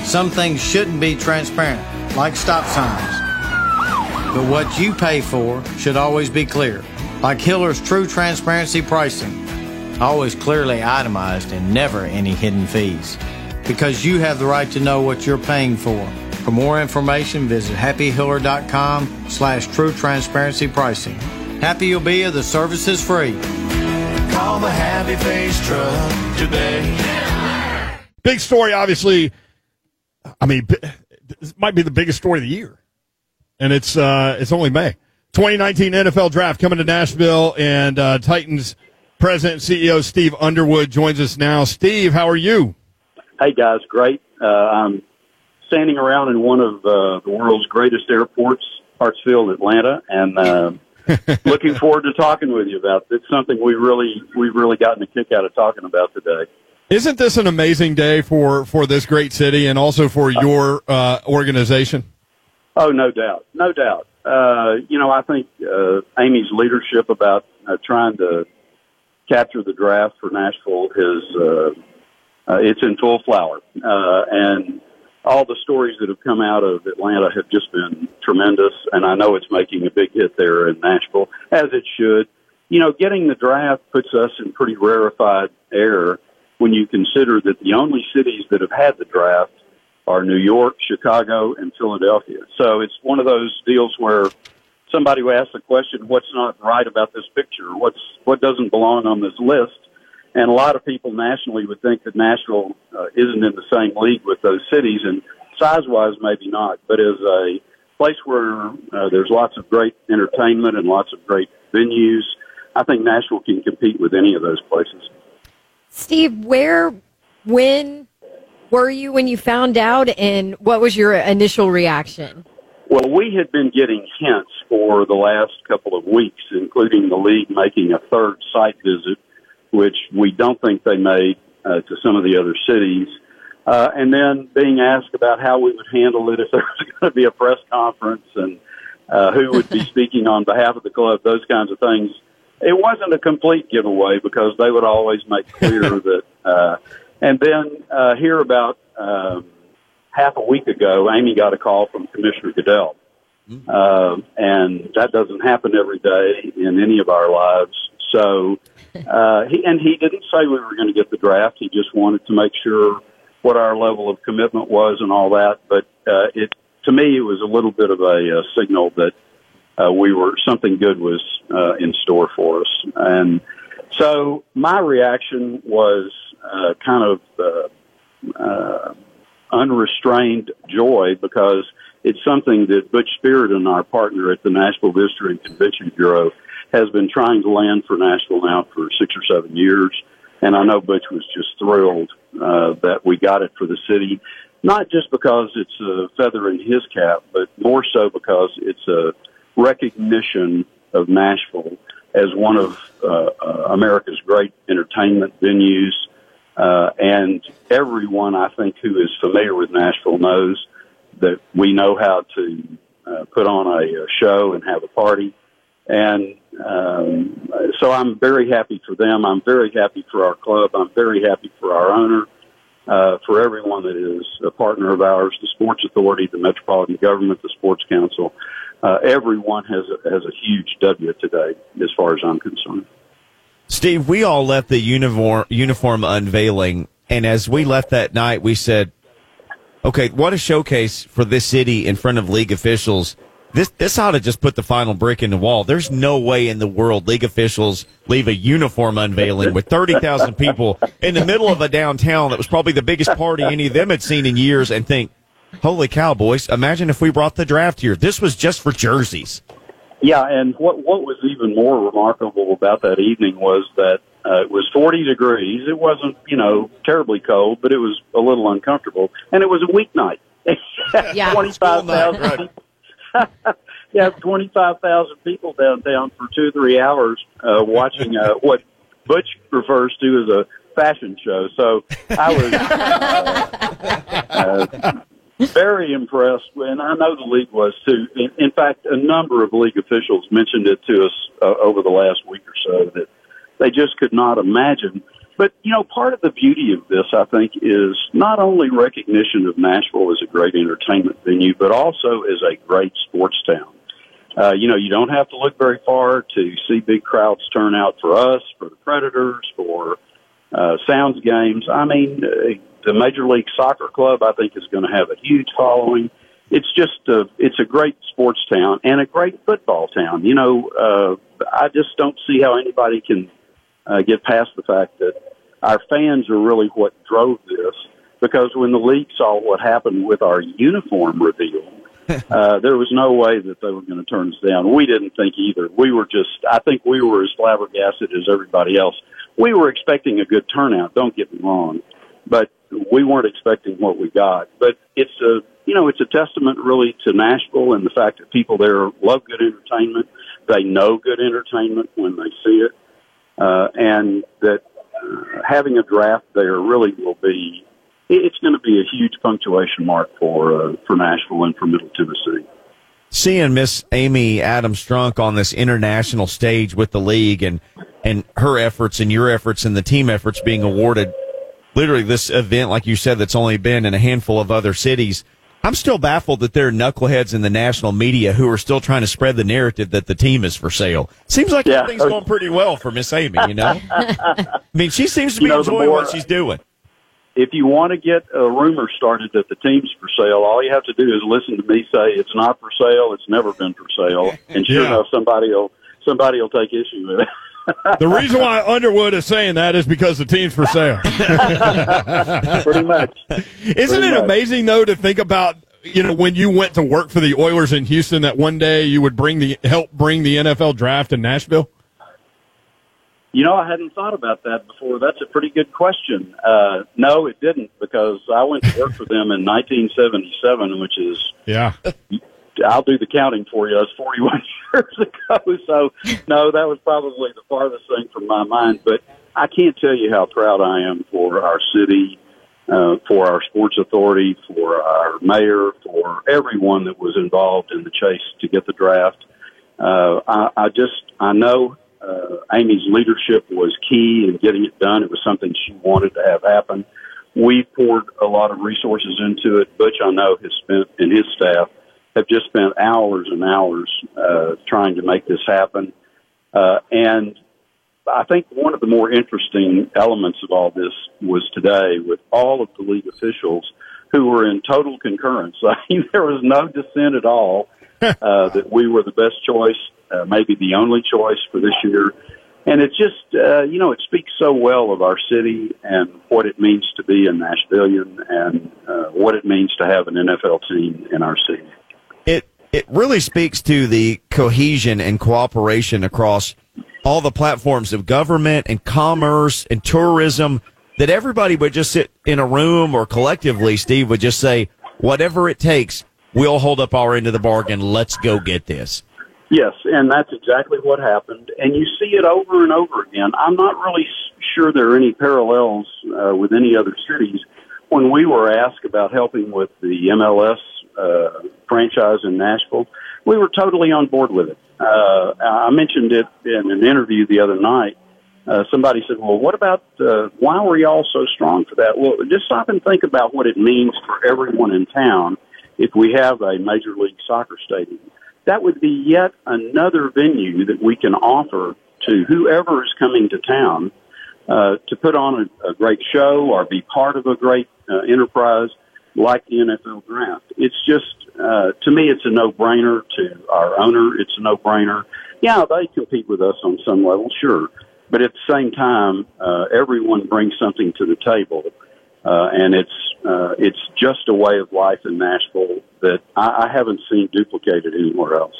Some things shouldn't be transparent, like stop signs. But what you pay for should always be clear, like Hiller's True Transparency Pricing. Always clearly itemized and never any hidden fees. Because you have the right to know what you're paying for. For more information, visit happyhiller.com/true transparency pricing. Happy you'll be if the service is free. Call the Happy Face Truck today. Big story, obviously. I mean, this might be the biggest story of the year. And it's only May. 2019 NFL Draft coming to Nashville, and Titans President and CEO Steve Underwood joins us now. Steve, how are you? Hey, guys, great. I'm standing around in one of the world's greatest airports, Hartsfield, Atlanta, and looking forward to talking with you about it. It's something we've really gotten a kick out of talking about today. Isn't this an amazing day for this great city and also for your organization? Oh, no doubt. No doubt. I think Amy's leadership about trying to capture the draft for Nashville it's in full flower. And all the stories that have come out of Atlanta have just been tremendous, and I know it's making a big hit there in Nashville, as it should. Getting the draft puts us in pretty rarefied air when you consider that the only cities that have had the draft are New York, Chicago, and Philadelphia. So it's one of those deals where somebody will ask the question, what's not right about this picture? What doesn't belong on this list? And a lot of people nationally would think that Nashville isn't in the same league with those cities, and size-wise, maybe not. But as a place where there's lots of great entertainment and lots of great venues, I think Nashville can compete with any of those places. Steve, when were you when you found out, and what was your initial reaction? Well, we had been getting hints for the last couple of weeks, including the league making a third site visit, which we don't think they made to some of the other cities. And then being asked about how we would handle it if there was going to be a press conference and who would be speaking on behalf of the club, those kinds of things. It wasn't a complete giveaway because they would always make clear that. And then here about half a week ago, Amy got a call from Commissioner Goodell. And that doesn't happen every day in any of our lives. So he didn't say we were going to get the draft. He just wanted to make sure what our level of commitment was and all that. But to me, it was a little bit of a signal that something good was in store for us. And so my reaction was kind of unrestrained joy, because it's something that Butch Spiriton, our partner at the Nashville Visitor and Convention Bureau, has been trying to land for Nashville now for 6 or 7 years. And I know Butch was just thrilled that we got it for the city, not just because it's a feather in his cap, but more so because it's a recognition of Nashville as one of America's great entertainment venues. And everyone, I think, who is familiar with Nashville knows that we know how to put on a show and have a party. And so I'm very happy for them. I'm very happy for our club. I'm very happy for our owner, for everyone that is a partner of ours, the Sports Authority, the Metropolitan Government, the Sports Council. Everyone has a huge W today, as far as I'm concerned. Steve, we all left the uniform unveiling, and as we left that night, we said, okay, what a showcase for this city in front of league officials. This ought to just put the final brick in the wall. There's no way in the world league officials leave a uniform unveiling with 30,000 people in the middle of a downtown that was probably the biggest party any of them had seen in years and think, holy cow, boys, imagine if we brought the draft here. This was just for jerseys. Yeah, and what was even more remarkable about that evening was that it was 40 degrees. It wasn't, terribly cold, but it was a little uncomfortable. And it was a weeknight. Yeah. 25,000 yeah, 25,000 people downtown for 2 or 3 hours watching what Butch refers to as a fashion show. So I was very impressed, and I know the league was too. In fact, a number of league officials mentioned it to us over the last week or so, that they just could not imagine But, part of the beauty of this, I think, is not only recognition of Nashville as a great entertainment venue, but also as a great sports town. You don't have to look very far to see big crowds turn out for us, for the Predators, for Sounds games. I mean, the Major League Soccer Club, I think, is going to have a huge following. It's a great sports town and a great football town. I just don't see how anybody can get past the fact that our fans are really what drove this, because when the league saw what happened with our uniform reveal, there was no way that they were going to turn us down. We didn't think either. I think we were as flabbergasted as everybody else. We were expecting a good turnout, don't get me wrong, but we weren't expecting what we got. But it's a testament really to Nashville and the fact that people there love good entertainment. They know good entertainment when they see it. And that having a draft there really will be, it's going to be a huge punctuation mark for Nashville and for Middle Tennessee. Seeing Miss Amy Adams Strunk on this international stage with the league and her efforts and your efforts and the team efforts being awarded, literally this event, like you said, that's only been in a handful of other cities. I'm still baffled that there are knuckleheads in the national media who are still trying to spread the narrative that the team is for sale. Seems like everything's going pretty well for Miss Amy, I mean, she seems to be enjoying what she's doing. If you want to get a rumor started that the team's for sale, all you have to do is listen to me say it's not for sale, it's never been for sale, and sure enough, somebody will take issue with it. The reason why Underwood is saying that is because the team's for sale. Pretty much. Isn't it amazing, though, to think about, when you went to work for the Oilers in Houston, that one day you would help bring the NFL draft to Nashville? I hadn't thought about that before. That's a pretty good question. No, it didn't, because I went to work for them in 1977, which is... Yeah. I'll do the counting for you. It's 41 years ago. So, no, that was probably the farthest thing from my mind. But I can't tell you how proud I am for our city, for our sports authority, for our mayor, for everyone that was involved in the chase to get the draft. I know Amy's leadership was key in getting it done. It was something she wanted to have happen. We poured a lot of resources into it. Butch, I know, and his staff have just spent hours and hours trying to make this happen. And I think one of the more interesting elements of all this was today with all of the league officials who were in total concurrence. I mean, there was no dissent at all that we were the best choice, maybe the only choice for this year. And it just, it speaks so well of our city and what it means to be a Nashvilleian and what it means to have an NFL team in our city. It really speaks to the cohesion and cooperation across all the platforms of government and commerce and tourism, that everybody would just sit in a room, or collectively, Steve, would just say, whatever it takes, we'll hold up our end of the bargain. Let's go get this. Yes, and that's exactly what happened. And you see it over and over again. I'm not really sure there are any parallels with any other cities. When we were asked about helping with the MLS franchise in Nashville, we were totally on board with it. I mentioned it in an interview the other night. Somebody said, well, what about, why were y'all so strong for that? Well, just stop and think about what it means for everyone in town if we have a Major League Soccer stadium. That would be yet another venue that we can offer to whoever is coming to town to put on a great show or be part of a great enterprise like the NFL draft. It's just, to me, it's a no-brainer. To our owner, it's a no-brainer. Yeah, they compete with us on some level, sure. But at the same time, everyone brings something to the table. And it's just a way of life in Nashville that I haven't seen duplicated anywhere else.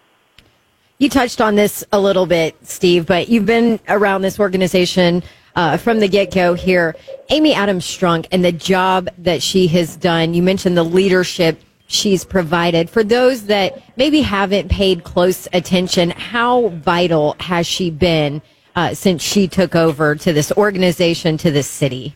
You touched on this a little bit, Steve, but you've been around this organization from the get-go here. Amy Adams Strunk and the job that she has done, you mentioned the leadership she's provided. For those that maybe haven't paid close attention, how vital has she been since she took over to this organization, to this city?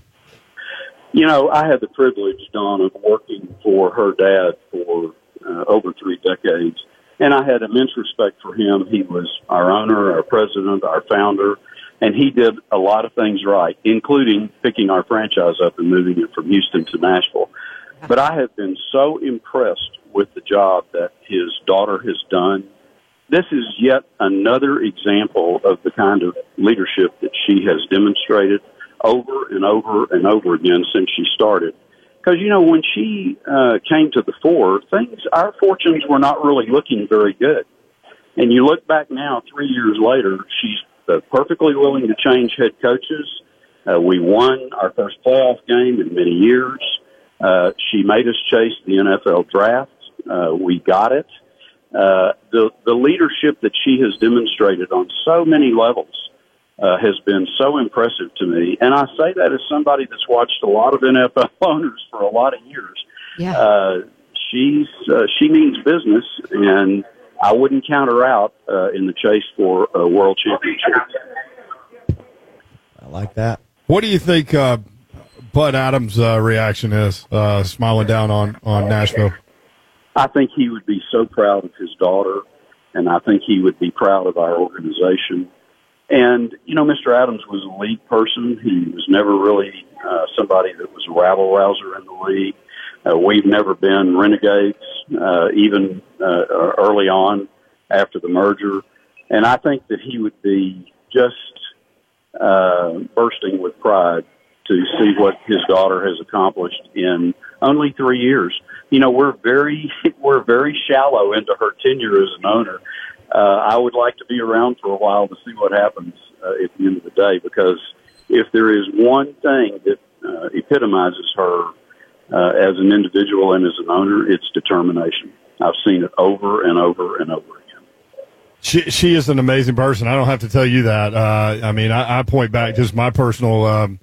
I had the privilege, Dawn, of working for her dad for over 3 decades, and I had immense respect for him. He was our owner, our president, our founder, And he did a lot of things right, including picking our franchise up and moving it from Houston to Nashville. But I have been so impressed with the job that his daughter has done. This is yet another example of the kind of leadership that she has demonstrated over and over and over again since she started. Because, you know, when she came to the fore, our fortunes were not really looking very good. And you look back now, 3 years later, she's perfectly willing to change head coaches. We won our first playoff game in many years. She made us chase the NFL draft. We got it. The leadership that she has demonstrated on so many levels has been so impressive to me. And I say that as somebody that's watched a lot of NFL owners for a lot of years. Yeah. She means business, and I wouldn't count her out in the chase for a world championship. I like that. What do you think Bud Adams' reaction is, smiling down on Nashville? I think he would be so proud of his daughter, and I think he would be proud of our organization. And, you know, Mr. Adams was a league person. He was never really somebody that was a rabble-rouser in the league. We've never been renegades, even early on after the merger. And I think that he would be just bursting with pride to see what his daughter has accomplished in only 3 years. You know, we're very shallow into her tenure as an owner. I would like to be around for a while to see what happens at the end of the day, because if there is one thing that epitomizes her as an individual and as an owner, it's determination. I've seen it over and over and over again. She is an amazing person. I don't have to tell you that. I mean, I point back just my personal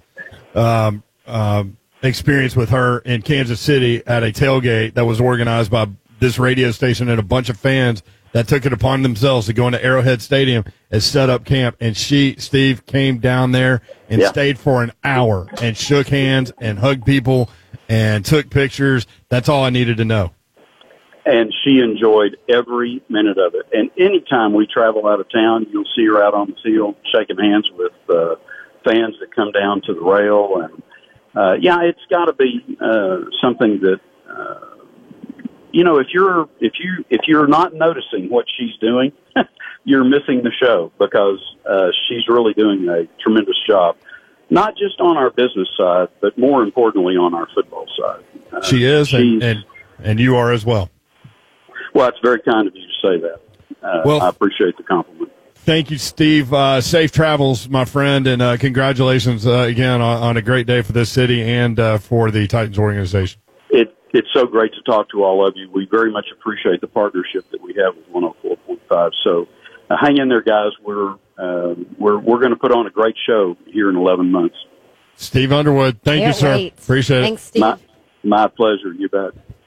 experience with her in Kansas City at a tailgate that was organized by this radio station and a bunch of fans that took it upon themselves to go into Arrowhead Stadium and set up camp. And Steve, came down there and stayed for an hour and shook hands and hugged people and took pictures. That's all I needed to know. And she enjoyed every minute of it. And anytime we travel out of town, you'll see her out on the field shaking hands with fans that come down to the rail. And it's got to be something that you know, if you're not noticing what she's doing, you're missing the show, because she's really doing a tremendous job, not just on our business side, but more importantly on our football side. She is, and you are as well. Well, it's very kind of you to say that. I appreciate the compliment. Thank you, Steve. Safe travels, my friend, and congratulations again on a great day for this city and for the Titans organization. It's so great to talk to all of you. We very much appreciate the partnership that we have with 104.5. So hang in there, guys. We're going to put on a great show here in 11 months. Steve Underwood, thank you, sir. Wait. Appreciate it. Thanks, Steve. My pleasure. You bet.